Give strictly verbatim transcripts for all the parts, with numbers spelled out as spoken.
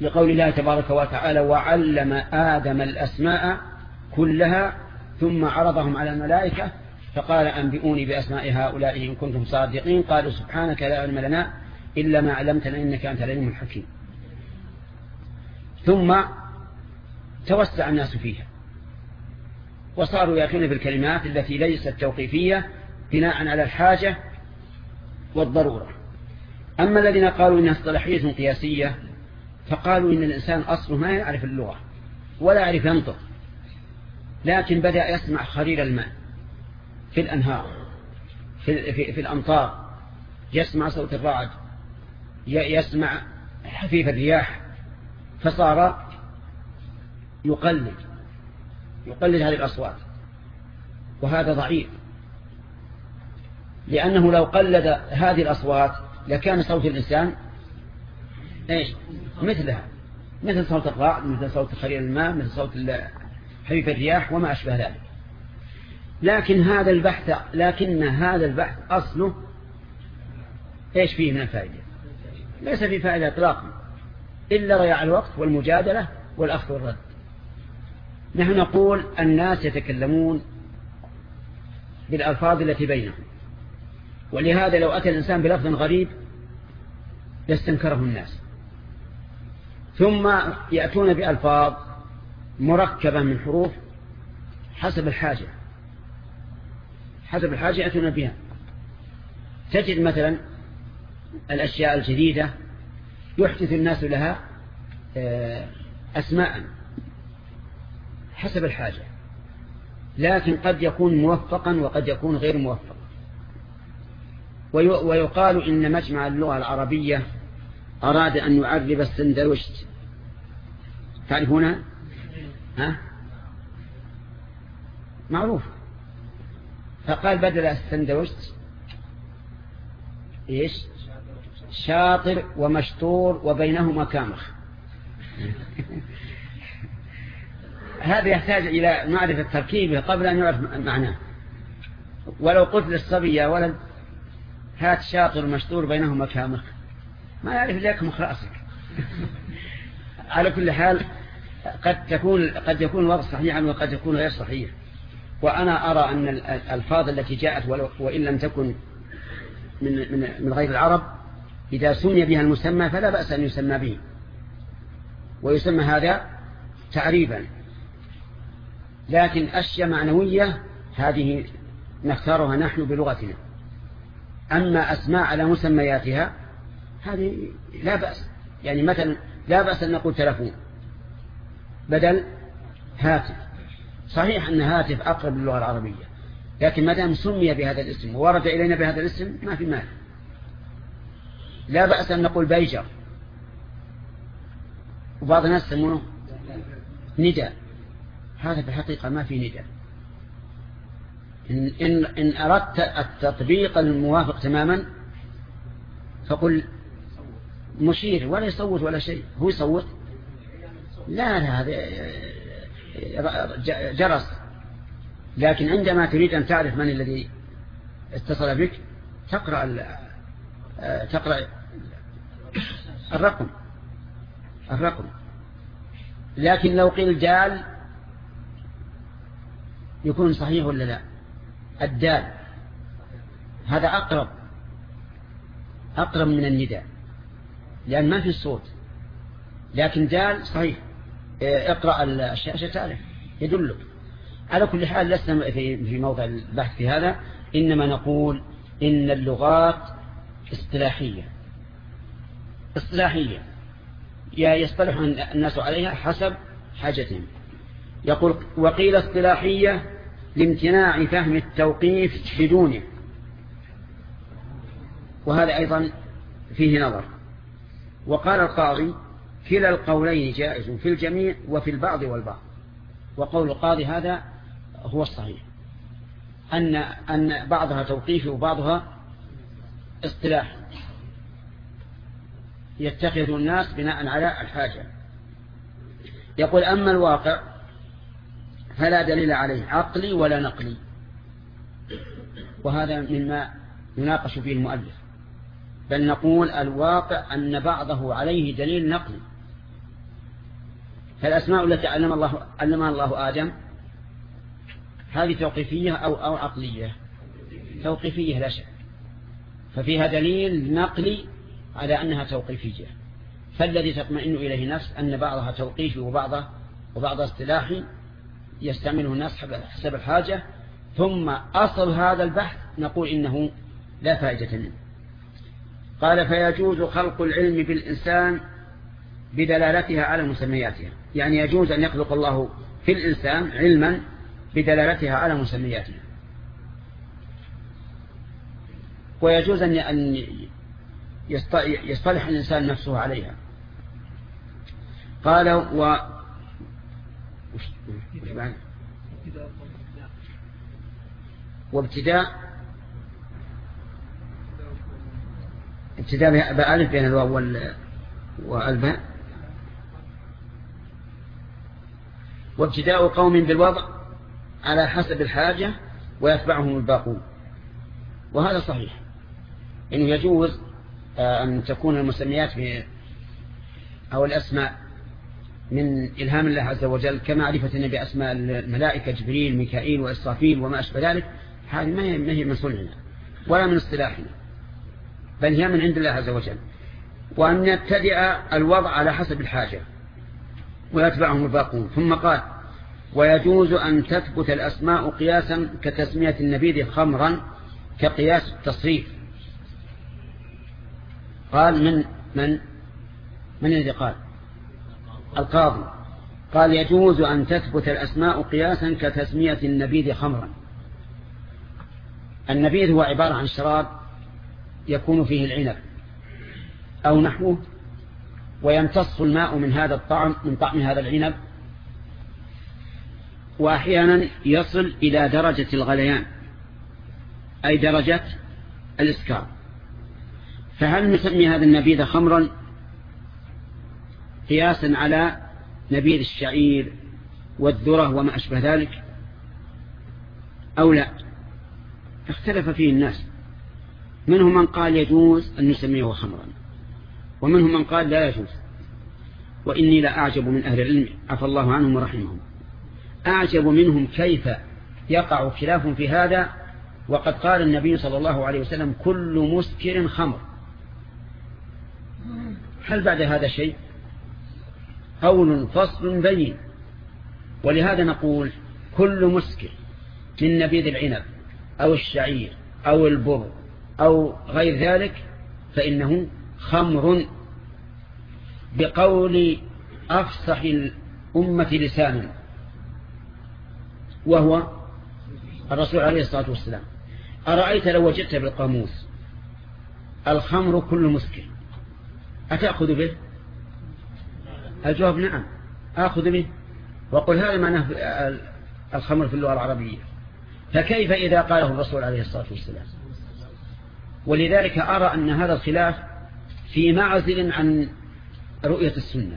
لقول الله تبارك وتعالى وعلم آدم الأسماء كلها ثم عرضهم على الملائكة فقال أنبئوني بأسماء هؤلاء إن كنتم صادقين قالوا سبحانك لا علم لنا إلا ما علمتنا إنك أنت العليم الحكيم. ثم توسع الناس فيها وصاروا يأتون بالكلمات التي ليست توقيفية بناء على الحاجة والضرورة. أما الذين قالوا إنها اصطلاحية قياسية فقالوا إن الإنسان أصله ما يعرف اللغة ولا يعرف ينطق، لكن بدأ يسمع خرير الماء في الأنهار في, في, في الأمطار، يسمع صوت الرعد، يسمع حفيف الرياح، فصار يقلد يقلد هذه الأصوات، وهذا ضعيف، لأنه لو قلد هذه الأصوات لكان صوت الإنسان إيش مثلها، مثل صوت الرعد، مثل صوت خرير الماء، مثل صوت حفيف الرياح وما أشبه ذلك. لكن هذا البحث لكن هذا البحث أصله إيش فيه من الفائدة؟ ليس فيه فائدة إطلاقا إلا ضياع الوقت والمجادلة والأخذ والرد. نحن نقول الناس يتكلمون بالألفاظ التي بينهم، ولهذا لو أتى الإنسان بلفظ غريب يستنكره الناس، ثم يأتون بألفاظ مركبة من حروف حسب الحاجة حسب الحاجة يأتون بها. تجد مثلا الأشياء الجديدة يحدث الناس لها أسماء حسب الحاجة، لكن قد يكون موفقا وقد يكون غير موفق. ويقال إن مجمع اللغة العربية أراد أن يعرب السندوشت، تعرفونها؟ ها؟ معروف. فقال بدل السندوشت إيش؟ شاطر ومشطور وبينهما كامخ. هذا يحتاج إلى معرفة تركيبه قبل أن يعرف معناه. ولو قلت للصبي يا ولد هات شاطر ومشطور بينهما كامخ ما يعرف لك مخ رأسك. على كل حال قد تكون قد يكون الوضع صحيحا وقد يكون غير صحيح. وأنا أرى أن الألفاظ التي جاءت وإن لم تكن من من من غير العرب إذا سمي بها المسمى فلا بأس أن يسمى به، ويسمى هذا تعريبا. لكن أشياء معنوية هذه نختارها نحن بلغتنا. أما أسماء على مسمياتها هذه لا بأس، يعني مثلا لا بأس أن نقول تلفون بدل هاتف. صحيح أن هاتف أقرب للغة العربية، لكن ما دام سمي بهذا الاسم وورد إلينا بهذا الاسم ما في مال. لا بأس أن نقول بيجر، وبعض الناس يسمونه نداء. هذا في الحقيقة ما في نداء. إن, إن, إن أردت التطبيق الموافق تماما فقل مشير ولا يصوت ولا شيء. هو يصوت؟ لا لا هذا جرس. لكن عندما تريد أن تعرف من الذي اتصل بك تقرأ تقرأ الرقم الرقم لكن لو قيل دال يكون صحيح ولا لا؟ الدال هذا أقرب أقرب من النداء لأن ما في الصوت، لكن دال صحيح. اقرأ الشاشة تعرف يدلك. على كل حال لسنا في موضع البحث في هذا، إنما نقول إن اللغات اصطلاحية اصطلاحية يصطلح الناس عليها حسب حاجتهم. يقول وقيل اصطلاحية لامتناع فهم التوقيف بدونه، وهذا أيضا فيه نظر. وقال القاضي كلا القولين جائز في الجميع وفي البعض والبعض. وقول القاضي هذا هو الصحيح، أن أن بعضها توقيفي وبعضها اصطلاح يتخذ الناس بناء على الحاجة. يقول أما الواقع فلا دليل عليه عقلي ولا نقلي، وهذا مما يناقش فيه المؤلف. بل نقول الواقع أن بعضه عليه دليل نقلي فالأسماء التي علم الله علمها الله آدم هذه توقيفية أو أو عقلية؟ توقيفية لا شك، ففيها دليل نقلي على أنها توقيفية. فالذي تطمئن إليه نفس أن بعضها توقيفي وبعضها وبعضها اصطلاحي يستعمله الناس حسب الحاجة. ثم أصل هذا البحث نقول إنه لا فائدة منه. قال فيجوز خلق العلم بالإنسان بدلالتها على مسمياتها، يعني يجوز أن يخلق الله في الإنسان علما بدلالتها على مسمياتها، ويجوز أن يصطلح الإنسان نفسه عليها. قال و وابتداء ابتداء بألف بين الواو والباء، وابتداء قوم بالوضع على حسب الحاجة ويتبعهم الباقون. وهذا صحيح إنه يجوز أن تكون المسميات أو الأسماء من إلهام الله عز وجل، كمعرفة بأسماء الملائكة جبريل ميكائيل وإسرافيل وما أشبه ذلك. هذه ما هي من صنعنا ولا من اصطلاحنا، بل هي من عند الله عز وجل. وأن يبتدئ الوضع على حسب الحاجة ويتبعهم الباقون. ثم قال ويجوز أن تثبت الأسماء قياسا كتسمية النبيذ خمرا كقياس التصريف. قال من من من الذي قال؟ القاضي. قال يجوز أن تثبت الأسماء قياسا كتسمية النبيذ خمرا. النبيذ هو عبارة عن شراب يكون فيه العنب أو نحوه، ويمتص الماء من هذا الطعم من طعم هذا العنب، وأحيانا يصل إلى درجة الغليان أي درجة الإسكار. فهل نسمي هذا النبيذ خمرا قياسا على نبيذ الشعير والذرة وما أشبه ذلك أو لا؟ اختلف فيه الناس. منهم من قال يجوز أن نسميه خمرا، ومنهم من قال لا يجوز. وإني لا أعجب من أهل العلم عفى الله عنهم ورحمهم، أعجب منهم كيف يقع خلاف في هذا، وقد قال النبي صلى الله عليه وسلم كل مسكر خمر. هل بعد هذا شيء؟ قول فصل بين. ولهذا نقول كل مسكر من نبيذ العنب أو الشعير أو البر أو غير ذلك فإنه خمر، بقول أفصح الأمة لسانا وهو الرسول عليه الصلاة والسلام. أرأيت لو وجدت بالقاموس الخمر كل مسكر أتأخذ به؟ الجواب نعم أخذ به، وقل هذا معناه الخمر في اللغة العربية، فكيف إذا قاله الرسول عليه الصلاة والسلام؟ ولذلك أرى أن هذا الخلاف في معزل عن رؤية السنة،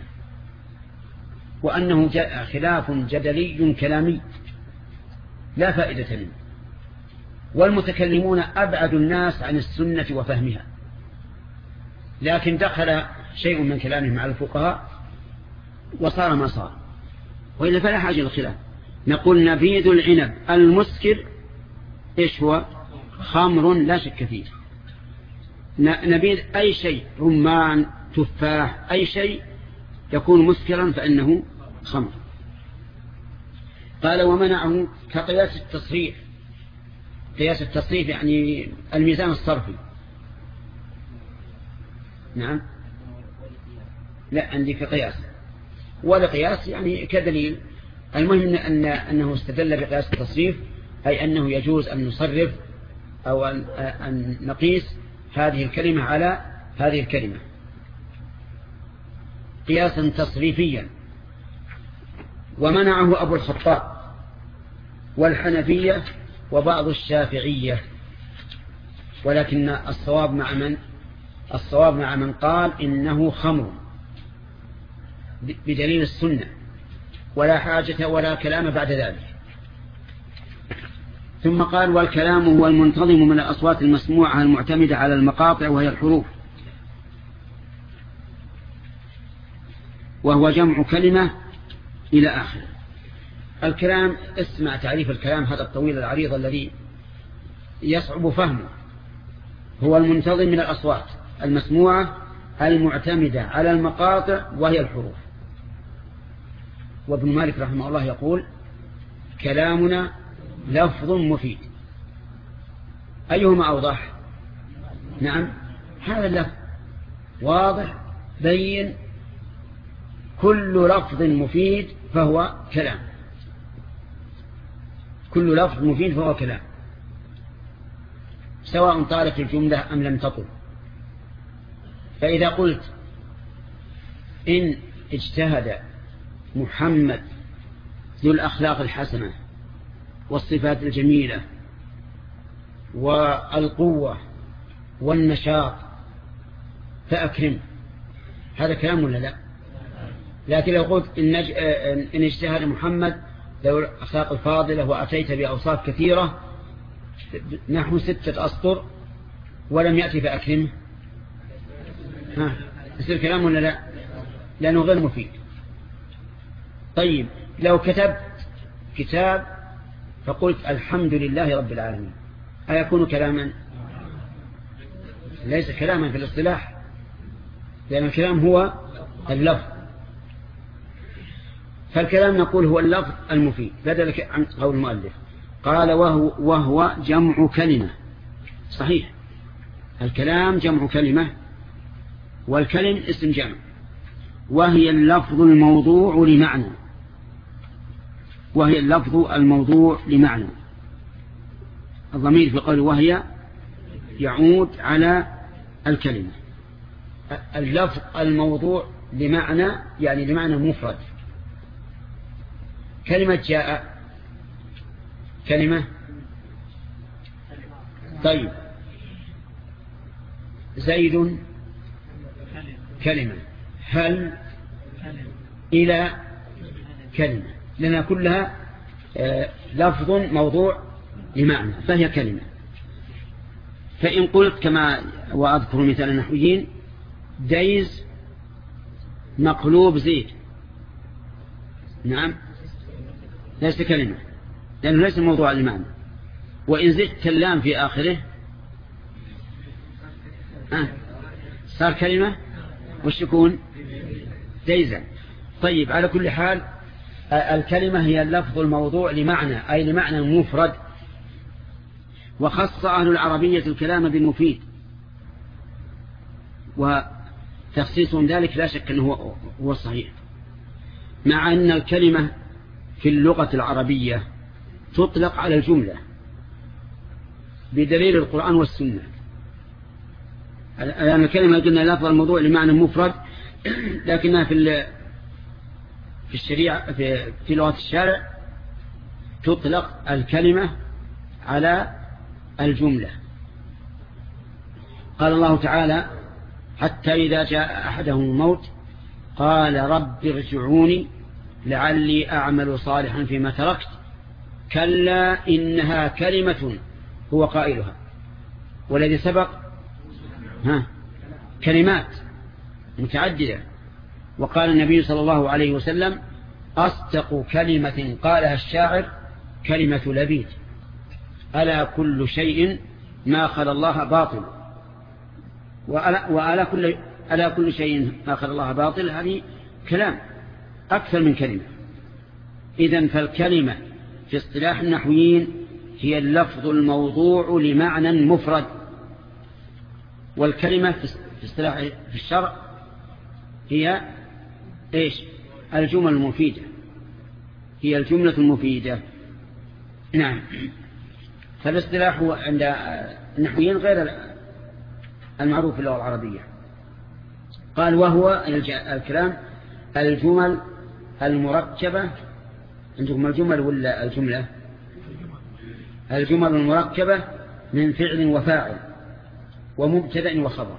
وأنه خلاف جدلي كلامي لا فائدة منه، والمتكلمون أبعد الناس عن السنة وفهمها، لكن دخل شيء من كلامهم على الفقهاء وصار ما صار، وإلا فلا حاجة للخلاف. نقول نبيذ العنب المسكر إيش هو؟ خمر لا شك فيه. نبيذ أي شيء، رمان تفاح أي شيء يكون مسكرا فإنه خمر. قال ومنعه كقياس التصريف. قياس التصريف يعني الميزان الصرفي. نعم لا عندي كقياس ولا قياس يعني كدليل. المهم أن أنه استدل بقياس التصريف أي أنه يجوز أن نصرف أو أن, أن نقيس هذه الكلمة على هذه الكلمة قياسا تصريفيا. ومنعه أبو الخطاب والحنفية وبعض الشافعية، ولكن الصواب مع من الصواب مع من قال إنه خمر بدليل السنة ولا حاجة ولا كلام بعد ذلك. ثم قال والكلام هو المنتظم من الأصوات المسموعة المعتمدة على المقاطع وهي الحروف، وهو جمع كلمة إلى آخره. الكلام، اسمع تعريف الكلام هذا الطويل العريض الذي يصعب فهمه. هو المنتظم من الأصوات المسموعة المعتمدة على المقاطع وهي الحروف. وابن مالك رحمه الله يقول: كلامنا لفظ مفيد. أيهما أوضح؟ نعم، هذا اللفظ واضح بين، كل لفظ مفيد فهو كلام، كل لفظ مفيد فهو كلام، سواء طالت الجملة أم لم تطل. فإذا قلت إن اجتهد محمد ذو الأخلاق الحسنة والصفات الجميلة والقوة والنشاط فأكرم، هذا كلام ولا لا؟ لكن لو قلت إن, إن اجتهد محمد ذو الأخلاق الفاضلة وأتيت بأوصاف كثيرة نحو ستة أسطر ولم يأتي فأكرمه، ها يصير كلام ولا لا؟ لأنه غير مفيد. طيب لو كتبت كتاب فقلت الحمد لله رب العالمين، أيكون كلاما؟ ليس كلاما في الاصطلاح، لأن الكلام هو اللفظ. فالكلام نقول هو اللفظ المفيد، بدل عن قول المؤلف. قال وهو, وهو جمع كلمة. صحيح، الكلام جمع كلمة، والكلم اسم جمع، وهي اللفظ الموضوع لمعنى، وهي اللفظ الموضوع لمعنى. الضمير في قوله وهي يعود على الكلمة. اللفظ الموضوع لمعنى يعني لمعنى مفرد. كلمة جاء كلمة، طيب زيد كلمة، هل إلى كلمة، لأنها كلها لفظ موضوع لمعنى فهي كلمة. فإن قلت كما وأذكر مثال النحويين ديز مقلوب زيد، نعم ليس كلمة لأنه ليس موضوع لمعنى. وإن زدت اللام في آخره آه صار كلمة وش يكون؟ ديزا. طيب على كل حال الكلمة هي اللفظ الموضوع لمعنى، أي لمعنى مفرد. وخص أهل العربية الكلام بالمفيد، وتخصيصهم ذلك لا شك أنه هو الصحيح، مع أن الكلمة في اللغة العربية تطلق على الجملة بدليل القرآن والسنة. لأن الكلمة قلنا لفظ الموضوع لمعنى مفرد، لكنها في في الشريعة في, في لغة الشارع تطلق الكلمة على الجملة. قال الله تعالى حتى إذا جاء أحدهم الموت قال رب ارجعوني لعلي أعمل صالحا فيما تركت كلا إنها كلمة هو قائلها. والذي سبق ها كلمات متعددة. وقال النبي صلى الله عليه وسلم أصدق كلمة قالها الشاعر كلمة لبيد ألا كل شيء ما خلا الله باطل، وألا كل, ألا كل شيء ما خلا الله باطل، هذه كلام أكثر من كلمة. إذن فالكلمة في اصطلاح النحويين هي اللفظ الموضوع لمعنى مفرد، والكلمة في اصطلاح في الشرع هي إيش؟ الجمل المفيدة، هي الجملة المفيدة. نعم. فالاصطلاح عند النحويين غير المعروف في اللغة العربية. قال وهو الكلام الجمل المركبة. عندكم الجمل ولا الجملة؟ الجمل المركبة من فعل وفاعل ومبتدأ وخبر.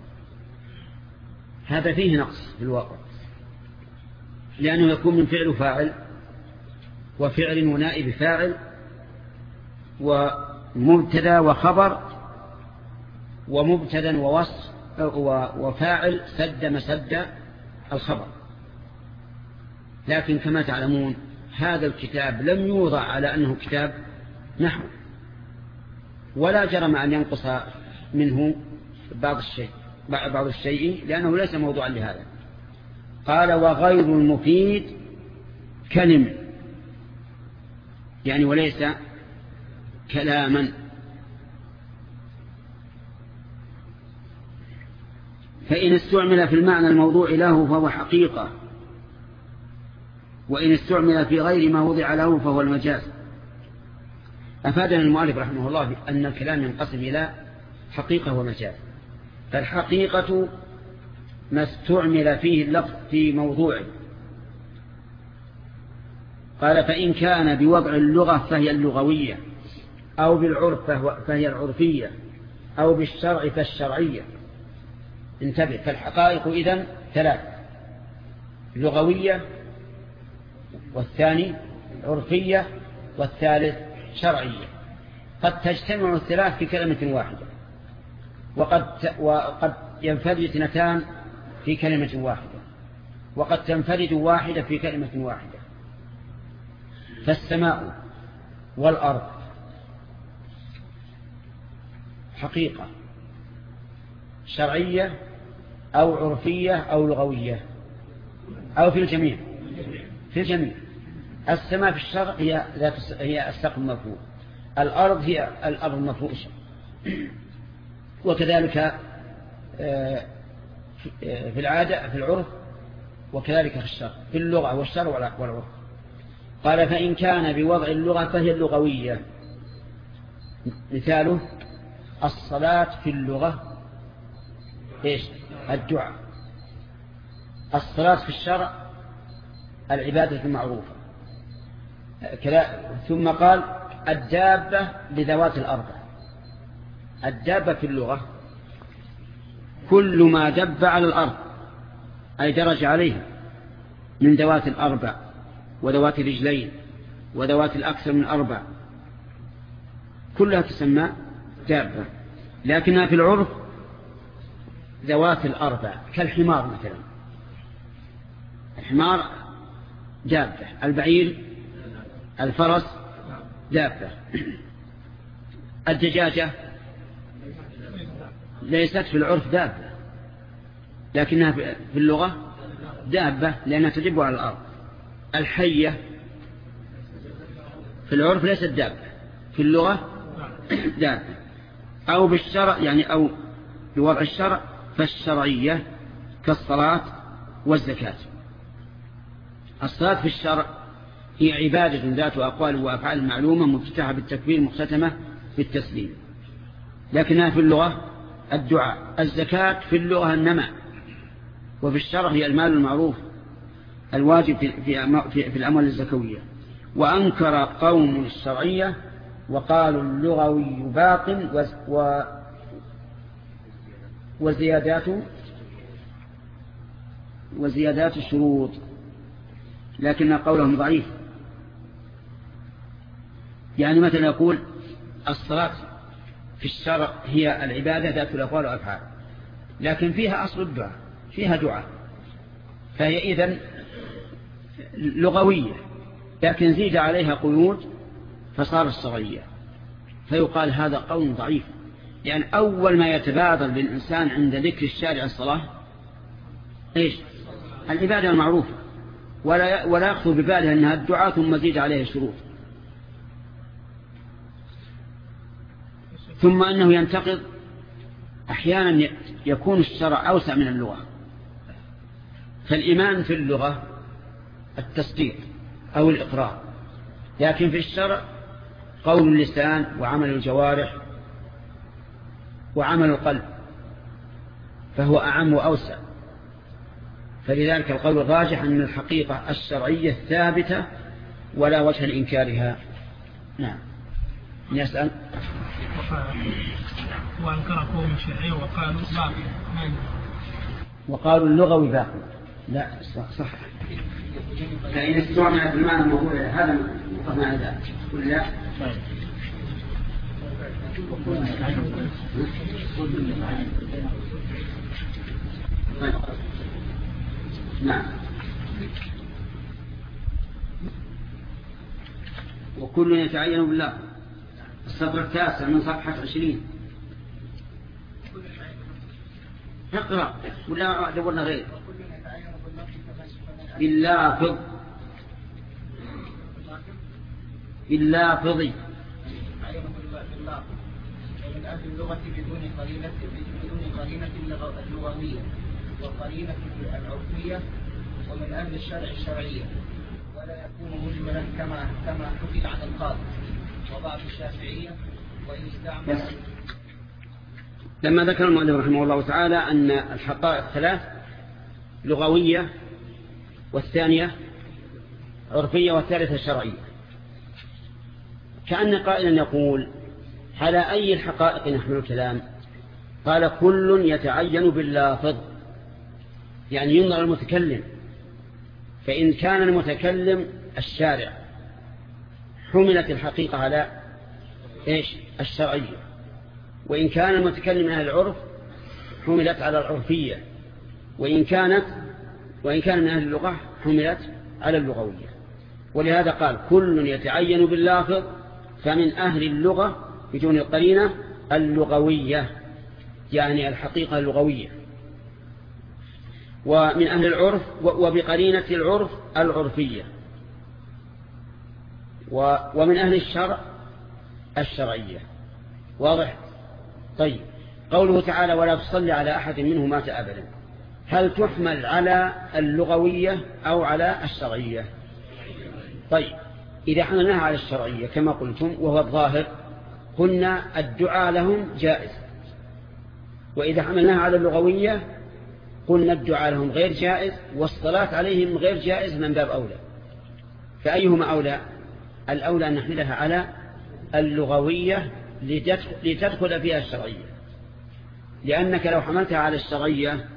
هذا فيه نقص في الواقع، لأنه يكون من فعل وفاعل وفعل ونائب فاعل ومبتدأ وخبر ومبتدأ ووصف وفاعل سد مسد الخبر. لكن كما تعلمون هذا الكتاب لم يوضع على أنه كتاب نحو، ولا جرم أن ينقص منه بعض الشيء بعض الشيء لأنه ليس موضوعا لهذا. قال وغير المفيد كلم، يعني وليس كلاما. فإن استعمل في المعنى الموضوع له فهو حقيقة، وإن استعمل في غير ما وضع له فهو المجاز. أفادنا المؤلف رحمه الله أن الكلام ينقسم إلى حقيقة ومجاز. فالحقيقة ما استعمل فيه اللفظ في موضوعه. قال فإن كان بوضع اللغة فهي اللغوية، أو بالعرف فهي العرفية، أو بالشرع فالشرعية. انتبه، فالحقائق إذن ثلاث: لغوية، والثاني عرفية، والثالث شرعية. قد تجتمع الثلاث في كلمة واحدة، وقد وقد ينفرد اثنتان في كلمة واحدة، وقد تنفرد واحدة في كلمة واحدة. فالسماء والأرض حقيقة شرعية أو عرفية أو لغوية، أو في الجميع في الجميع. السماء في الشرع هي هي السقف المرفوع، الأرض هي الأرض المفروشة، وكذلك في العادة في العرف، وكذلك في الشرع، في اللغة والشرع والعرف. قال فإن كان بوضع اللغة فهي اللغوية. مثاله الصلاة في اللغة إيش؟ الدعاء. الصلاة في الشرع العبادة المعروفة. ثم قال الدابة لذوات الأربع. الدابة في اللغة كل ما دب على الأرض أي درج عليها من ذوات الأربع وذوات الرجلين وذوات الأكثر من أربع، كلها تسمى دابة. لكنها في العرف ذوات الأربع، كالحمار مثلا. الحمار دابة، البعير الفرس دابة. الدجاجة ليست في العرف دابة، لكنها في اللغة دابة لأنها تدب على الأرض. الحية في العرف ليست دابة، في اللغة دابة. أو بالشرع يعني أو بوضع الشرع فالشرعية كالصلاة والزكاة. الصلاة في الشرع هي عبادة ذات أقوال وأفعال معلومة مفتتحة بالتكبير مختتمة بالتسليم، لكنها في اللغة الدعاء. الزكاة في اللغة النماء، وفي الشرع هي المال المعروف الواجب في, في, في الأموال الزكوية. وأنكر قوم الشرعية وقالوا اللغوي باق و وزيادات وزيادات الشروط، لكن قولهم ضعيف. يعني مثلا يقول الصلاة في الشرع هي العبادة ذات الأقوال والأفعال، لكن فيها أصل الدعاء، فيها دعاء، فهي إذن لغوية، لكن زيد عليها قيود فصار الشرعية. فيقال هذا قول ضعيف، يعني أول ما يتبادر للإنسان عند ذكر الشارع الصلاة إيش؟ العبادة المعروفة، ولا ولا يخطر بباله أنها الدعاء ثم زيد عليها الشروط. ثم أنه ينتقض أحيانا يكون الشرع أوسع من اللغة. فالإيمان في اللغة التصديق أو الإقرار، لكن في الشرع قول اللسان وعمل الجوارح وعمل القلب، فهو أعم وأوسع. فلذلك القول الراجح أن الحقيقة الشرعية ثابتة ولا وجه لإنكارها. نعم. يسأل وأنكر قوم الشرعية وقالوا باقي، وقالوا اللغوي باقي. لا صح، فإن استعمل في المعنى الموضوع هذا معنى ذلك قل لا. نعم. وكل يتعين بالله. السطر التاسع من صفحة عشرين. اقرأ ولا دورنا غير باللافظ باللافظي من أهل اللغة بدون قرينة بدون قرينة اللغوية وقرينة العرفية، ومن أهل الشرع الشرعية، ولا يكون مجملا كما كما حكي عن القاضي وبعض الشافعية وإن استعمل. لما ذكر المؤلف رحمه الله تعالى أن الحقائق ثلاث: لغوية، والثانية عرفية، والثالثة شرعية، كأن قائلا يقول: على أي الحقائق نحمل الكلام؟ قال: كل يتعين باللافظ، يعني ينظر المتكلم، فإن كان المتكلم الشارع حملت الحقيقة على إيش؟ الشرعية، وإن كان المتكلم من العرف حملت على العرفية، وإن كانت وإن كان من أهل اللغة حملت على اللغوية. ولهذا قال: كل يتعين باللافظ، فمن أهل اللغة بدون القرينة اللغوية، يعني الحقيقة اللغوية، ومن أهل العرف وبقرينة العرف العرفية، ومن أهل الشرع الشرعية. واضح؟ طيب، قوله تعالى: ولا تصلي على أحد منهم مات أبدا، هل تحمل على اللغوية أو على الشرعية؟ طيب، إذا حملناها على الشرعية كما قلتم وهو الظاهر قلنا الدعاء لهم جائز، وإذا حملناها على اللغوية قلنا الدعاء لهم غير جائز والصلاة عليهم غير جائز من باب أولى. فأيهما أولى؟ الأولى أن نحملها على اللغوية لتدخل فيها الشرعية، لأنك لو حملتها على الشرعية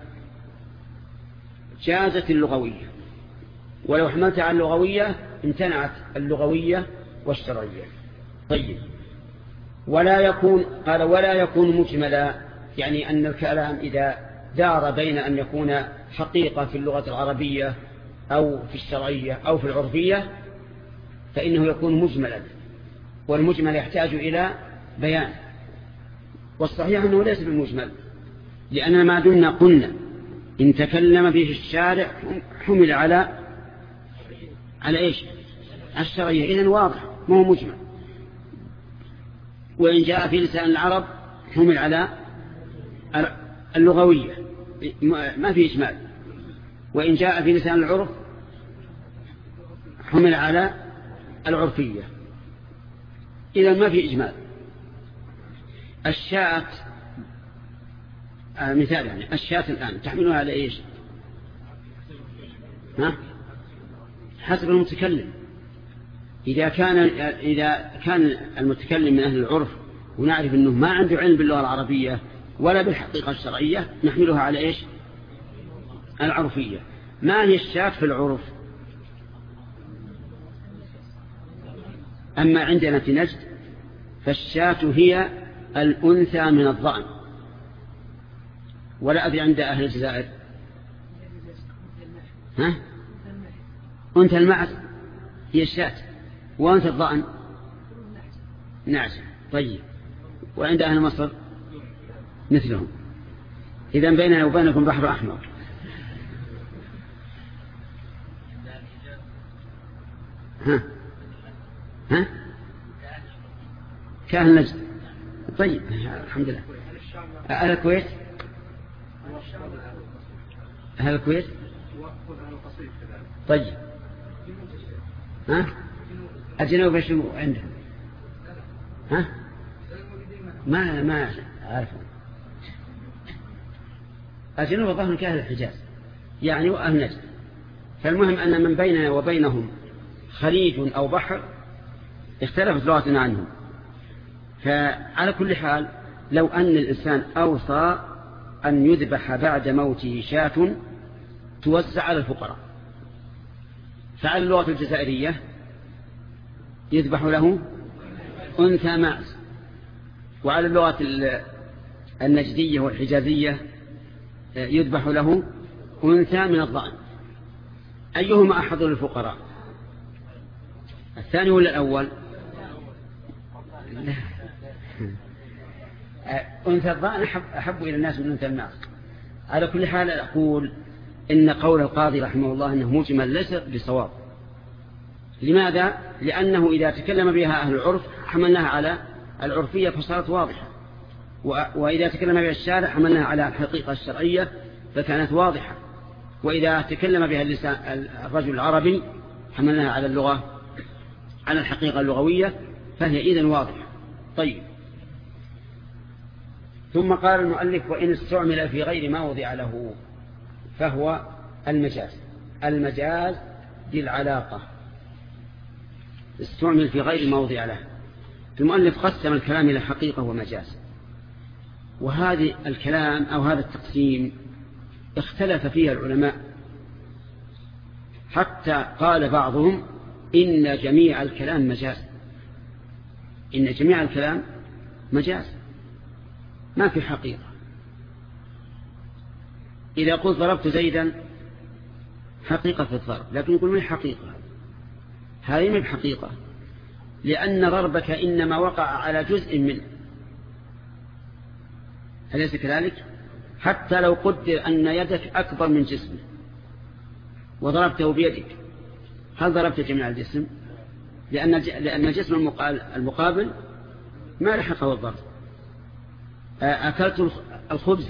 جازت اللغوية، ولو حملتها على اللغوية امتنعت اللغوية والشرعية. طيب، ولا يكون قال ولا يكون مجملا، يعني أن الكلام إذا دار بين أن يكون حقيقة في اللغة العربية أو في الشرعية أو في العرفية فإنه يكون مجملا، والمجمل يحتاج إلى بيان، والصحيح أنه ليس بالمجمل، لأننا ما دمنا قلنا إن تكلم به الشارع حمل على على إيش؟ الشرعية، إذن واضح ما هو مجمل. وإن جاء في لسان العرب حمل على اللغوية ما في إجمال، وإن جاء في لسان العرف حمل على العرفية، إذن ما في إجمال. الشاة آه مثال، يعني الشاة الآن تحملها على إيش؟ ها؟ حسب المتكلم. إذا كان إذا كان المتكلم من أهل العرف ونعرف أنه ما عنده علم باللغة العربية ولا بالحقيقة الشرعية نحملها على إيش؟ العرفية. ما هي الشاة في العرف؟ أما عندنا في نجد فالشاة هي الأنثى من الضأن، ولا أدري عند أهل الجزائر. ها؟ أنثى المعز هي الشاة، وأنثى الضأن نعجة. طيب، وعند أهل مصر مثلهم. إذن بيننا وبينكم بحر أحمر. ها ها كأهل نجد. طيب، الحمد لله. أهل الكويت أهل الكويت طيب، ها الجنوب ايش عندهم؟ ها ما ما عارفهم. الجنوب ظهر كأهل الحجاز يعني وأهل نجد. فالمهم أن من بيننا وبينهم خليج أو بحر اختلفت لغتنا عنهم. فعلى كل حال لو أن الإنسان أوصى أن يذبح بعد موته شاة توزع على الفقراء، فعلى اللغة الجزائرية يذبح له أنثى معز، وعلى اللغة النجدية والحجازية يذبح له أنثى من الضأن. أيهما أحضر للفقراء؟ الثاني ولا الأول؟ أنثى الضأن أحب, أحب إلى الناس من أنثى المعز. على كل حال أقول إن قول القاضي رحمه الله أنه مجمل ليس بصواب. لماذا؟ لأنه إذا تكلم بها أهل العرف حملناها على العرفية فصارت واضحة، وإذا تكلم بها الشارع حملناها على الحقيقة الشرعية فكانت واضحة، وإذا تكلم بها الرجل العربي حملناها على اللغة على الحقيقة اللغوية فهي إذن واضحة. طيب، ثم قال المؤلف: وإن استعمل في غير ما وضع له فهو المجاز. المجاز بالعلاقة استعمل في غير ما وضع له. المؤلف قسم الكلام إلى حقيقة ومجاز، وهذا الكلام أو هذا التقسيم اختلف فيه العلماء، حتى قال بعضهم إن جميع الكلام مجاز، إن جميع الكلام مجاز ما في حقيقة. إذا قلت ضربت زيدا حقيقة في الضرب، لكن يقول ما حقيقة، هذه ما بحقيقة، لأن ضربك إنما وقع على جزء منه، أليس كذلك؟ حتى لو قدر أن يدك أكبر من جسمه وضربته بيدك، هل ضربت جميع الجسم؟ لأن لأن الجسم المقابل ما لحقه الضرب. أكلت الخبز،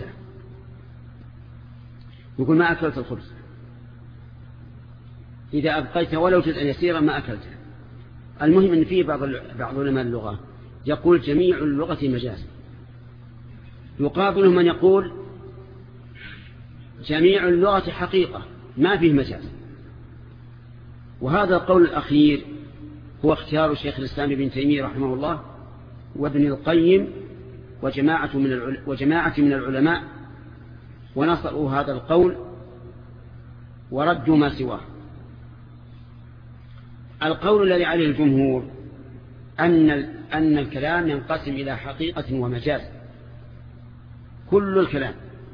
يقول ما أكلت الخبز، إذا أبقيت ولو جزءا يسيرا ما أكلته. المهم أن فيه بعض بعض علماء اللغة يقول جميع اللغة مجاز، يقابله من يقول جميع اللغة حقيقة ما فيه مجاز. وهذا القول الأخير هو اختيار شيخ الإسلام ابن تيمية رحمه الله وابن القيم وجماعة من وجماعة من العلماء، ونصروا هذا القول وردوا ما سواه. القول الذي عليه الجمهور أن أن الكلام ينقسم إلى حقيقة ومجاز، كل الكلام.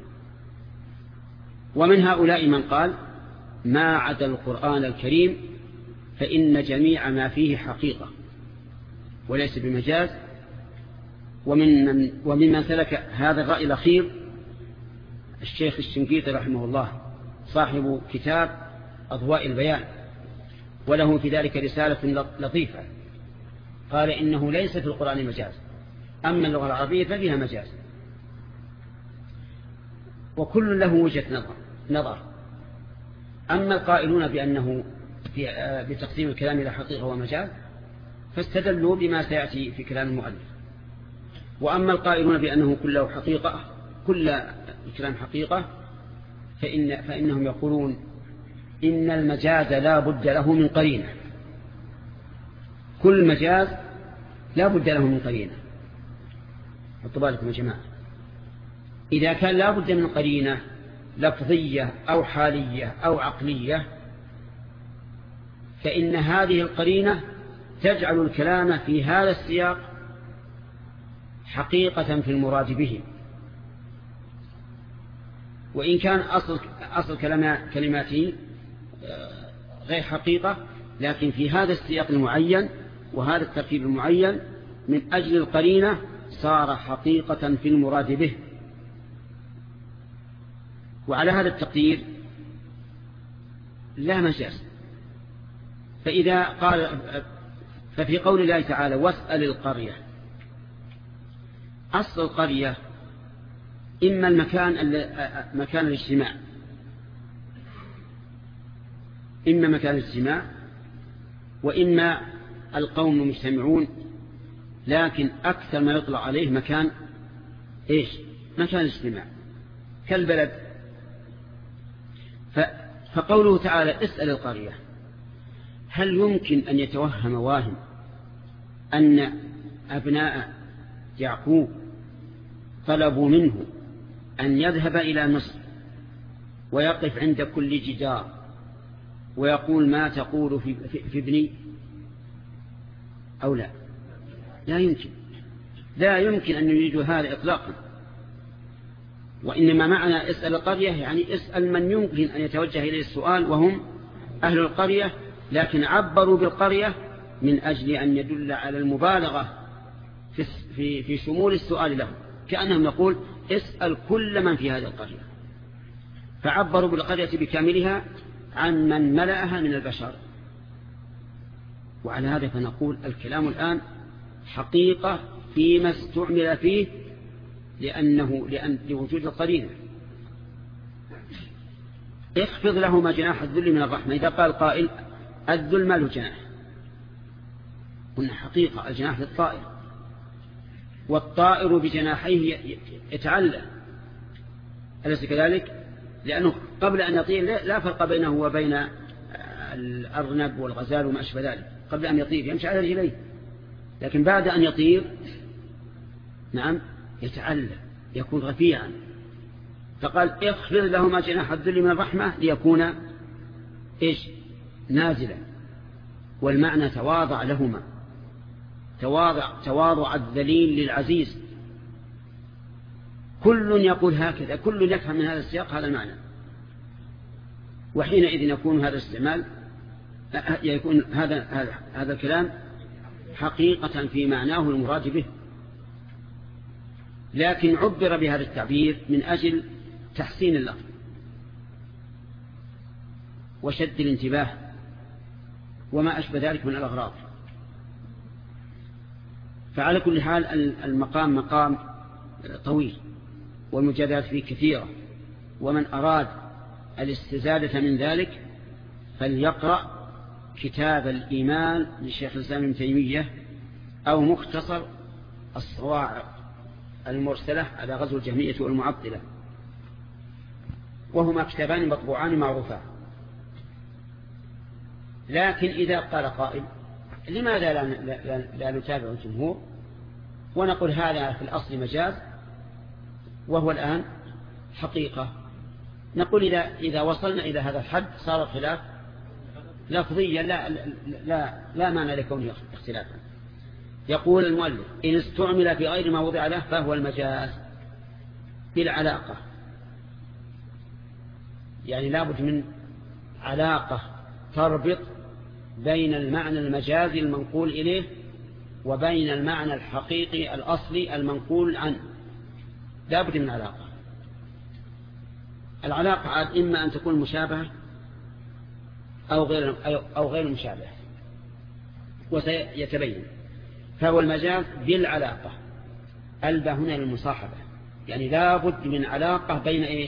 ومن هؤلاء من قال ما عدا القرآن الكريم فإن جميع ما فيه حقيقة وليس بمجاز. ومن من وممن سلك هذا الرأي الأخير الشيخ الشنقيطي رحمه الله صاحب كتاب أضواء البيان، وله في ذلك رسالة لطيفة، قال إنه ليس في القرآن مجاز، أما اللغة العربية ففيها مجاز، وكل له وجهة نظر نظر. أما القائلون بأنه بتقسيم الكلام إلى حقيقة ومجاز فاستدلوا بما سيأتي في كلام المؤلف. وأما القائلون بأنه كله حقيقة، كل الكلام حقيقة، فإن فإنهم يقولون إن المجاز لا بد له من قرينة، كل مجاز لا بد له من قرينة. حطوا بالكم يا جماعة، إذا كان لا بد من قرينة لفظية أو حالية أو عقلية فإن هذه القرينة تجعل الكلام في هذا السياق حقيقة في المراد به، وإن كان أصل أصل كلماته غير حقيقة، لكن في هذا السياق المعين وهذا الترتيب المعين من أجل القرينة صار حقيقة في المراد به. وعلى هذا التقدير لا مجاز. فإذا قال ففي قول الله تعالى واسأل القرية، أصل القرية إما المكان مكان الاجتماع، إما مكان الاجتماع وإما القوم المجتمعون، لكن أكثر ما يطلع عليه مكان إيش؟ مكان الاجتماع كالبلد. فقوله تعالى اسأل القرية، هل يمكن أن يتوهم واهم أن أبناء يعقوب طلبوا منه أن يذهب إلى مصر ويقف عند كل جدار ويقول ما تقول في, في, في ابني أو لا؟ لا يمكن، لا يمكن أن يريدوا هذا إطلاقا. وإنما معنى اسأل القرية يعني اسأل من يمكن أن يتوجه إليه السؤال وهم أهل القرية، لكن عبروا بالقرية من أجل أن يدل على المبالغة في في في شمول السؤال له، كأنهم يقول اسأل كل من في هذه القرية، فعبروا بالقرية بكاملها عن من ملأها من البشر. وعلى هذا فنقول الكلام الآن حقيقة فيما استعمل فيه، لأنه لأن لوجود القرينة. اخفض لهما جناح الذل من الرحمة، إذا قال قائل الذل ما له جناح، قلنا حقيقة الجناح للطائر، والطائر بجناحيه يتعلى، أليس كذلك؟ لأنه قبل أن يطير لا فرق بينه وبين الأرنب والغزال وما أشبه ذلك، قبل أن يطير يمشي على رجليه، لكن بعد أن يطير نعم يتعلى، يكون رفيعا. فقال اخفض لهما جناح الذل من الرحمة ليكون إيش؟ نازلا، والمعنى تواضع لهما، تواضع تواضع الذليل للعزيز. كل يقول هكذا، كل يفهم من هذا السياق هذا المعنى، وحينئذ يكون هذا الاستعمال يكون هذا هذا هذا الكلام حقيقة في معناه المراد به، لكن عبر بهذا التعبير من أجل تحسين اللفظ وشد الانتباه وما أشبه ذلك من الأغراض. فعلى كل حال المقام مقام طويل والمجادلات فيه كثيرة، ومن أراد الاستزادة من ذلك فليقرأ كتاب الإيمان للشيخ الإسلام ابن تيمية أو مختصر الصواعق المرسلة على غزو الجهمية والمعطلة، وهما كتابان مطبوعان معروفان. لكن إذا قال قائل لماذا لا, لا, لا نتابع الجمهور ونقول هذا في الأصل مجاز وهو الآن حقيقة؟ نقول إذا, إذا وصلنا إلى هذا الحد صار الخلاف لفظيا لا, لا, لا معنى لكونه اختلافا. يقول المؤلف إن استعمل في غير ما وضع له فهو المجاز بالعلاقة، يعني لابد من علاقة تربط بين المعنى المجازي المنقول إليه وبين المعنى الحقيقي الأصلي المنقول عنه، لابد من علاقة. العلاقة عاد إما أن تكون مشابهة أو غير أو غير مشابهة، وسيتبين. فهو المجاز بالعلاقة، ألبى هنا للمصاحبة، يعني لابد من علاقة بين إيش؟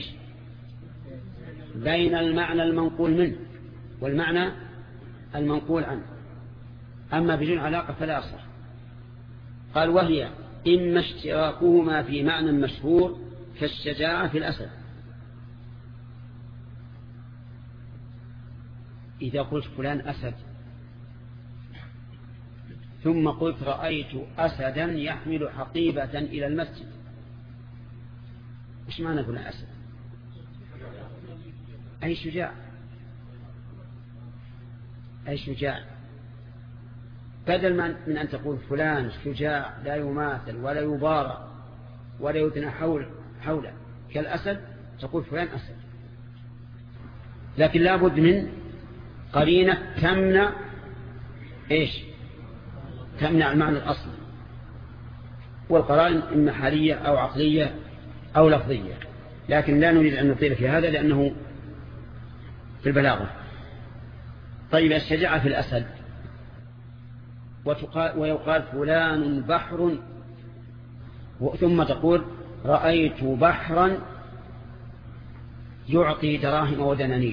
بين المعنى المنقول منه والمعنى المنقول عنه، أما بدون علاقة فلا أصح. قال وهي إما اشتراكهما في معنى مشهور كالشجاعة في الأسد. إذا قلت فلان أسد ثم قلت رأيت أسدا يحمل حقيبة إلى المسجد، إيش معنى فلان أسد؟ أي شجاع، أي شجاع، بدل من أن تقول فلان شجاع لا يماثل ولا يبارى ولا يثنى حول حوله كالأسد تقول فلان أسد. لكن لابد من قرينة تمنع إيش؟ تمنع المعنى الأصلي، والقرائن إما حالية أو عقلية أو لفظية، لكن لا نريد أن نطيل في هذا لأنه في البلاغة. طيب الشجاعة في الأسد، ويقال فلان بحر، ثم تقول رأيت بحرا يعطي دراهم ودنانير.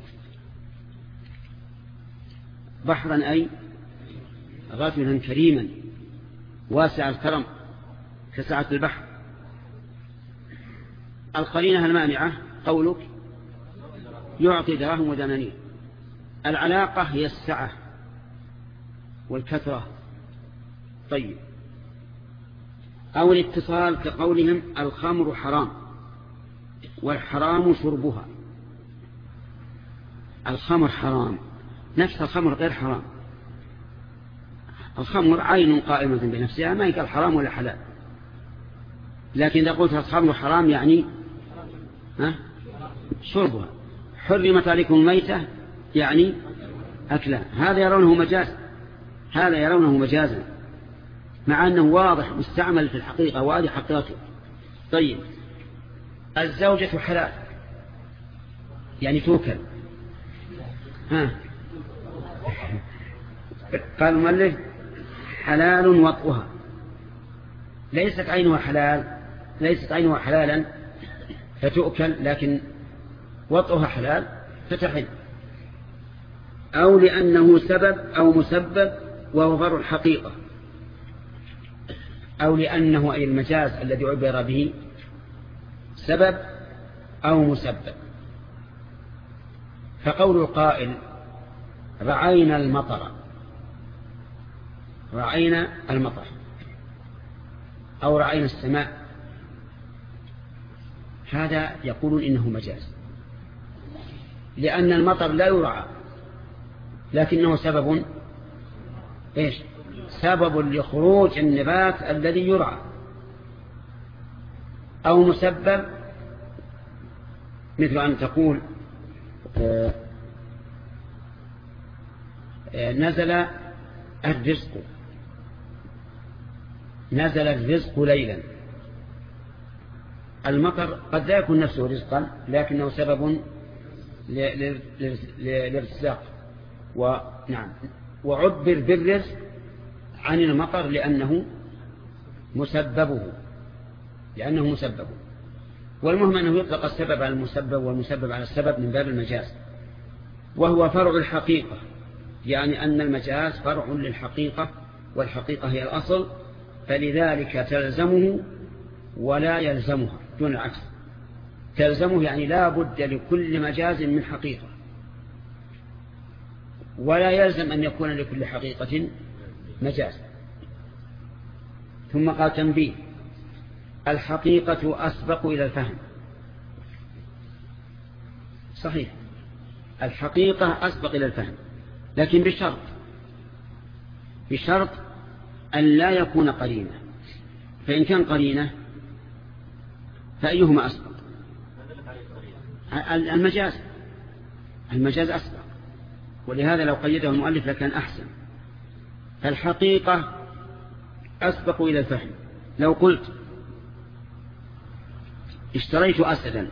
بحرا أي رجلا كريما واسع الكرم كسعة البحر. القرينة المانعة قولك يعطي دراهم ودنانير. العلاقة هي السعة والكثرة. طيب أو الاتصال كقولهم الخمر حرام والحرام شربها. الخمر حرام، نفس الخمر غير حرام. الخمر عين قائمة بنفسها، ما يقال حرام ولا حلال. لكن إذا قلت الخمر حرام يعني ها شربها. حرمت عليكم الميتة يعني أكلها. هذا يرونه مجاز، هذا يرونه مجازا، مع أنه واضح مستعمل في الحقيقة وهذه حقيقته. طيب الزوجة حلال يعني توكل. ها قال المؤلف حلال وطئها، ليست عينها حلال ليست عينها حلالا فتؤكل، لكن وطئها حلال فتحل، أو لأنه سبب أو مسبب وهو فرع الحقيقة، أو لأنه أي المجاز الذي عبر به سبب أو مسبب. فقول القائل رعينا المطر رعينا المطر أو رعينا السماء، هذا يقولون إنه مجاز، لأن المطر لا يرعى لكنه سبب إيش؟ سبب لخروج النبات الذي يرعى، أو مسبب مثل أن تقول آه آه نزل الرزق نزل الرزق ليلا. المطر قد لا يكون نفسه رزقا لكنه سبب للارتزاق، ونعم وعبر بالرزق عن المطر لأنه مسببه لأنه مسببه. والمهم أنه يطلق السبب على المسبب والمسبب على السبب من باب المجاز، وهو فرع الحقيقة، يعني أن المجاز فرع للحقيقة والحقيقة هي الأصل، فلذلك تلزمه ولا يلزمها دون العكس. تلزمه يعني لا بد لكل مجاز من حقيقة، ولا يلزم أن يكون لكل حقيقة مجاز. ثم قال تنبيه الحقيقة أسبق إلى الفهم. صحيح الحقيقة أسبق إلى الفهم، لكن بشرط بشرط أن لا يكون قرينة، فإن كان قرينة فأيهما أسبق؟ المجاز المجاز أسبق، ولهذا لو قيده المؤلف لكان أحسن. فالحقيقة أسبق إلى الفهم. لو قلت اشتريت أسدا،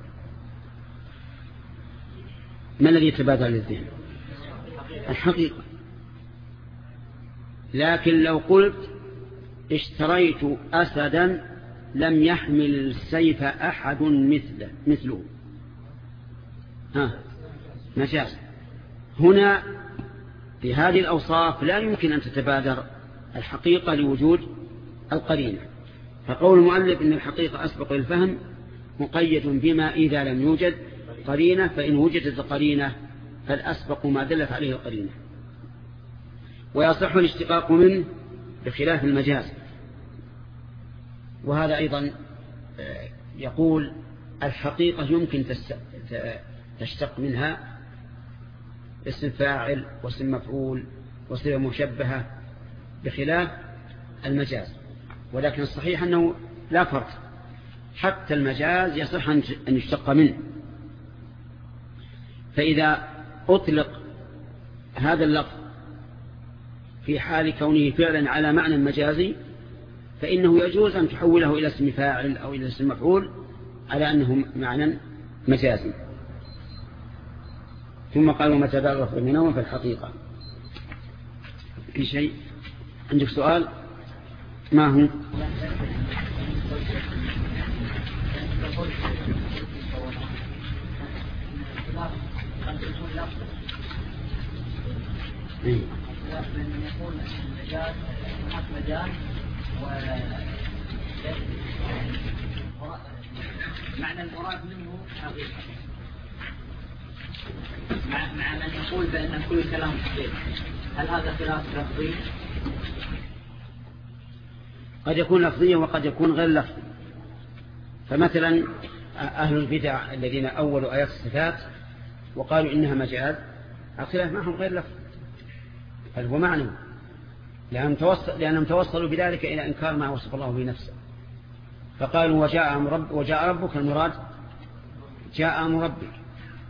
ما الذي يتبادر للذهن؟ الحقيقة. لكن لو قلت اشتريت أسدا لم يحمل السيف أحد مثله مثله ها مجاز. هنا في هذه الأوصاف لا يمكن أن تتبادر الحقيقة لوجود القرينة. فقول المؤلف إن الحقيقة أسبق للفهم مقيد بما إذا لم يوجد قرينة، فإن وجدت قرينة فالأسبق ما دلت عليه القرينة. ويصح الاشتقاق منه بخلاف المجاز. وهذا أيضا يقول الحقيقة يمكن تشتق منها اسم فاعل واسم مفعول وصفة مشبهة بخلاف المجاز، ولكن الصحيح أنه لا فرق، حتى المجاز يصح أن يشتق منه. فإذا أطلق هذا اللفظ في حال كونه فعلا على معنى مجازي فإنه يجوز أن تحوله إلى اسم فاعل أو إلى اسم مفعول على أنه معنى مجازي. ثم قالوا متى بلغ لفظ منهما في الحقيقة. في شيء عندك سؤال؟ ما هو؟ إيه؟ معنى المراد منه حقيقة، مع مع من يقول بأن كل كلام حقيقة، هل هذا خلاف لفظي؟ قد يكون لفظيا وقد يكون غير لفظي. فمثلا أهل البدع الذين أولوا آيات الصفات وقالوا إنها مجاز، الخلاف معهم غير لفظ، بل هو معنى، لأنهم توصل لأنهم توصلوا بذلك إلى إنكار ما وصف الله به نفسه. فقالوا وجاء أمر رب وجاء ربك، المراد جاء أمر ربك،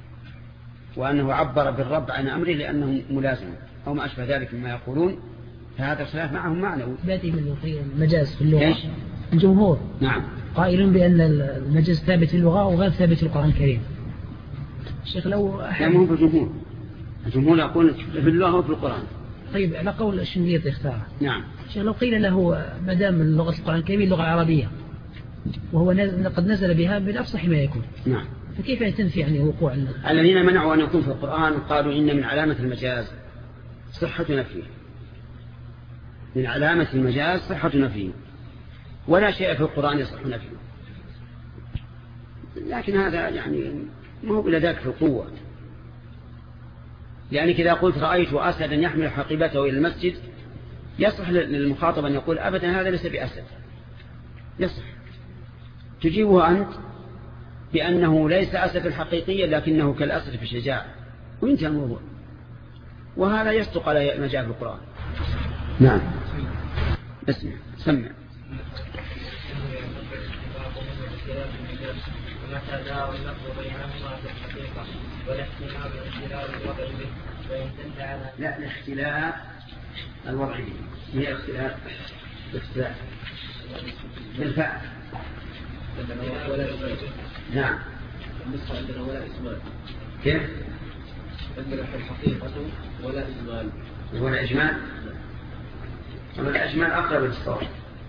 وأنه عبر بالرب عن أمره لأنه ملازم أو ما أشبه ذلك مما يقولون. فهذا الخلاف معهم معنوي. باتي من المجاز في اللغة. إيش؟ الجمهور نعم قائلون بأن المجاز ثابت في اللغة وغير ثابت في القرآن الكريم. الشيخ لو لا مو في الجمهور، الجمهور يقول في اللغة وفي القرآن. طيب على قول الشنقيطي اختاره. نعم. الشيخ لو قيل له ما دام اللغة القرآن الكريم اللغة العربية وهو قد نزل بها بالأفصح ما يكون. نعم. فكيف تنفي يعني وقوع الذين منعوا أن يكون في القرآن قالوا إن من علامة المجاز صحة نفيه، من علامة المجاز صحة نفيه، ولا شيء في القرآن يصح نفيه. لكن هذا يعني ما هو إلا ذاك في القوة، يعني كذا قلت رأيت أسدا يحمل حقيبته إلى المسجد يصح للمخاطب أن يقول أبدا هذا ليس بأسد، يصح. تجيبه أنت بأنه ليس أسد حقيقيا لكنه كالأسد في الشجاعة وانتهى الموضوع، وهذا يصدق على ما جاء في القرآن. نعم. اسمع سمع. ومتى دار اللفظ بينهما في الحقيقة والاحتمال الاختلاف الوضع به فإن دل على لا الاختلاف الوضعي هي اختلاف الاختلاف بالفعل. نعم. النسخة عندنا ولا إجمال. كيف؟ عندنا في الحقيقة ولا إجمال. ولا إجمال؟ ولا إجمال أقرب للصواب.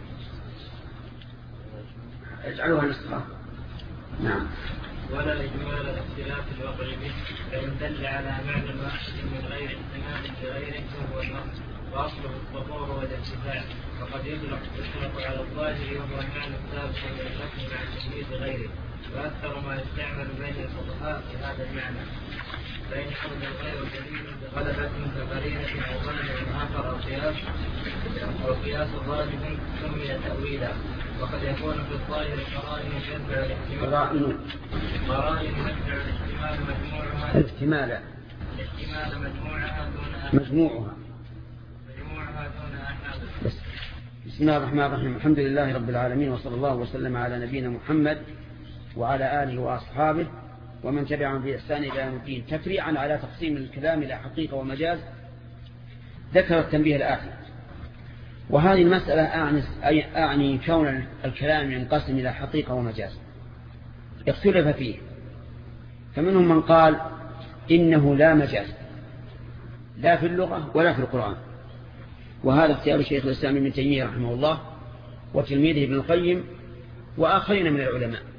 اجعلوها نسخة. نعم. ولا الإجمال الاختلاف الوضع به فإن دل على معنى واحد من غير احتمال لغيره فهو النص وأصله الظهور والارتفاع، وقد يطلق يطلق على الظاهر وهو المعنى الثابت من اللفظ مع تجويز غيره، وأكثر ما يستعمل بين الفقهاء في هذا المعنى. فإن حمل الغير دليل بغلبة كقرينة أو ظن آخر أو قياس أو قياس ظالم سمي تأويلا، وقد يكون في الظاهر قرائن تتبع الاحتمال قرائن تتبع الاحتمال مجموعها الاحتمال الاحتمال مجموعها دون مجموعها مجموعها دون أحد. بس. بسم الله الرحمن الرحيم. الحمد لله رب العالمين، وصلى الله وسلم على نبينا محمد وعلى آله وأصحابه ومن تبعهم بإحسان إلى يوم الدين. تفريعا على تقسيم الكلام إلى حقيقة ومجاز ذكر التنبيه الآتي. وهذه المسألة أعني, أعني كون الكلام ينقسم إلى حقيقة ومجاز اختلف فيه، فمنهم من قال إنه لا مجاز لا في اللغة ولا في القرآن، وهذا اختيار شيخ الإسلام ابن تيمية رحمه الله وتلميذه ابن القيم وآخرين من العلماء.